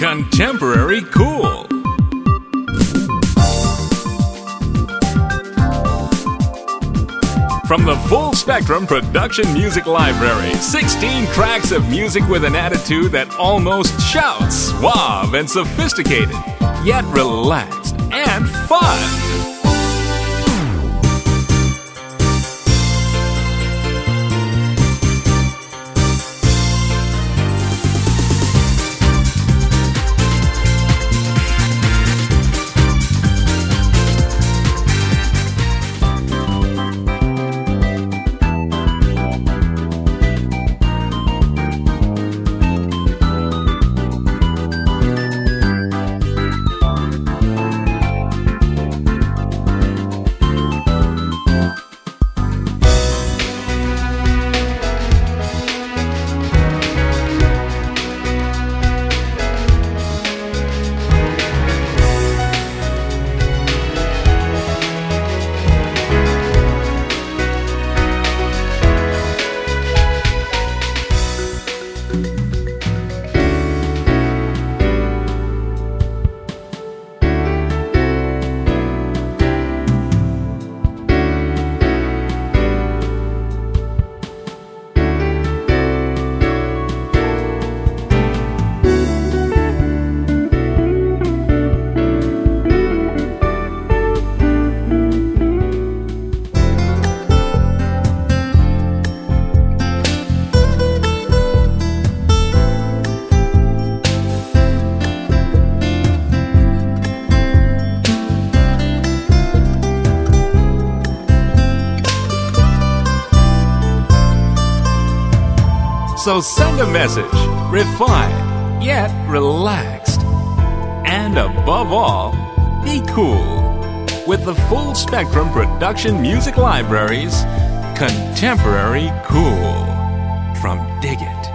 Contemporary Cool. From the Full Spectrum Production Music Library, 16 tracks of music with an attitude that almost shouts, suave and sophisticated, yet relaxed and fun. So send a message, refined, yet relaxed. And above all, be cool. With the Full Spectrum Production Music Library's Contemporary Cool. From Dig It.